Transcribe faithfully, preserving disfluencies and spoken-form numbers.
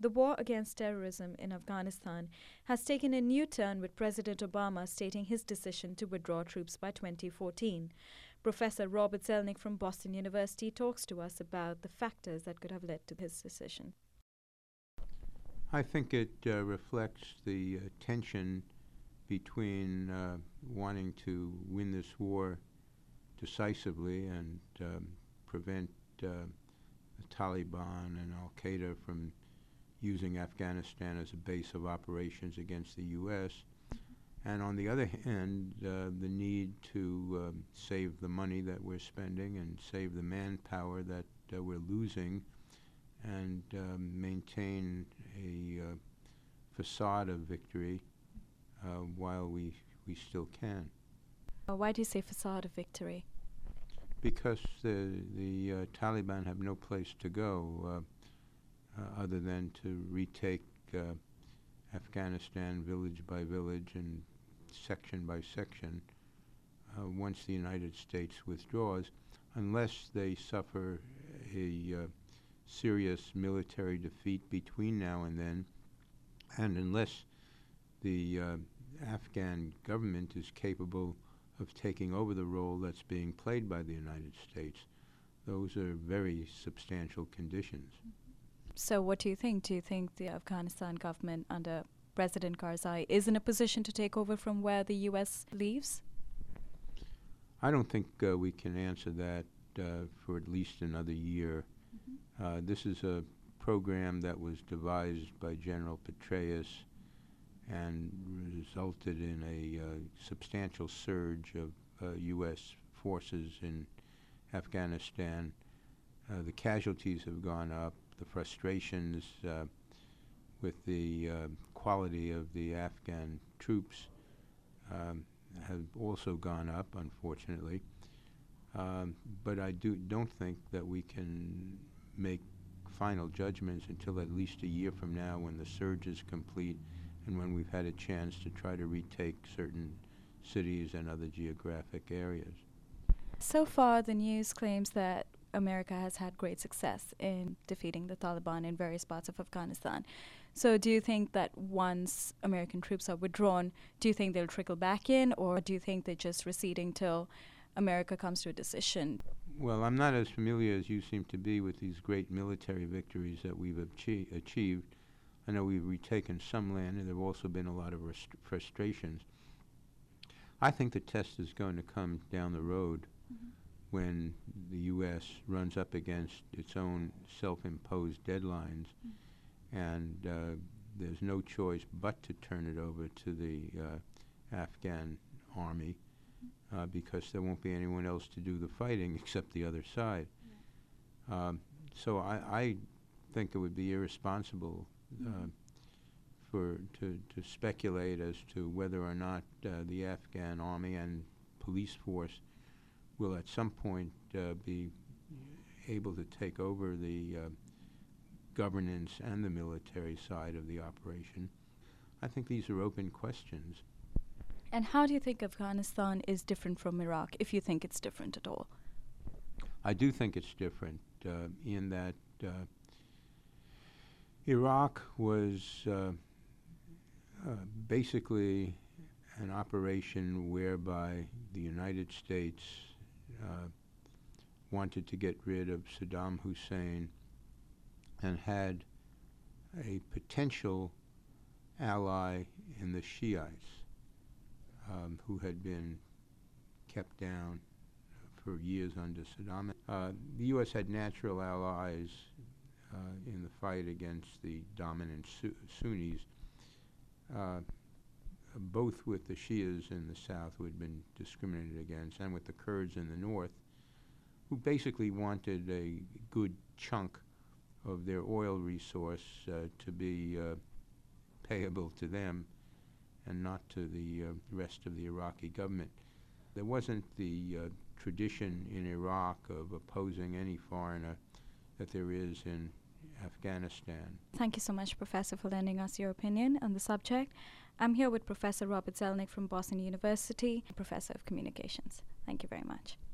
The war against terrorism in Afghanistan has taken a new turn, with President Obama stating his decision to withdraw troops by twenty fourteen. Professor Robert Zelnick from Boston University talks to us about the factors that could have led to his decision. I think it uh, reflects the uh, tension between uh, wanting to win this war decisively and um, prevent uh, the Taliban and Al-Qaeda from using Afghanistan as a base of operations against the U S, and on the other hand, uh, the need to um, save the money that we're spending and save the manpower that uh, we're losing, and um, maintain a uh, facade of victory uh, while we, we still can. Uh, why do you say facade of victory? Because the, the uh, Taliban have no place to go uh, uh, other than to retake uh, Afghanistan village by village and section by section uh, once the United States withdraws, unless they suffer a uh, serious military defeat between now and then, and unless the uh, Afghan government is capable of taking over the role that's being played by the United States. Those are very substantial conditions. So what do you think? Do you think the Afghanistan government under President Karzai is in a position to take over from where the U S leaves? I don't think uh, we can answer that uh, for at least another year. Mm-hmm. uh, this is a program that was devised by General Petraeus and resulted in a uh, substantial surge of uh, U S forces in Afghanistan. Uh, the casualties have gone up. The frustrations uh, with the uh, quality of the Afghan troops um, have also gone up, unfortunately. Um, but I do, don't think that we can make final judgments until at least a year from now, when the surge is complete and when we've had a chance to try to retake certain cities and other geographic areas. So far, the news claims that America has had great success in defeating the Taliban in various parts of Afghanistan. So do you think that once American troops are withdrawn, do you think they'll trickle back in, or do you think they're just receding till America comes to a decision? Well, I'm not as familiar as you seem to be with these great military victories that we've achi- achieved. I know we've retaken some land, and there have also been a lot of rest- frustrations. I think the test is going to come down the road mm-hmm. when the U S runs up against its own self-imposed deadlines, mm-hmm. and uh, there's no choice but to turn it over to the uh, Afghan army, mm-hmm. uh, because there won't be anyone else to do the fighting except the other side. Yeah. Um, so I, I think it would be irresponsible Uh, for to, to speculate as to whether or not uh, the Afghan army and police force will at some point uh, be able to take over the uh, governance and the military side of the operation. I think these are open questions. And how do you think Afghanistan is different from Iraq, if you think it's different at all? I do think it's different uh, in that uh, Iraq was uh, uh, basically an operation whereby the United States uh, wanted to get rid of Saddam Hussein and had a potential ally in the Shiites, um, who had been kept down for years under Saddam. Uh, the U S had natural allies Uh, in the fight against the dominant Su- Sunnis, uh, both with the Shias in the south, who had been discriminated against, and with the Kurds in the north, who basically wanted a good chunk of their oil resource uh, to be uh, payable to them and not to the uh, rest of the Iraqi government. There wasn't the uh, tradition in Iraq of opposing any foreigner that there is in Afghanistan. Thank you so much, Professor, for lending us your opinion on the subject. I'm here with Professor Robert Zelnick from Boston University, Professor of Communications. Thank you very much.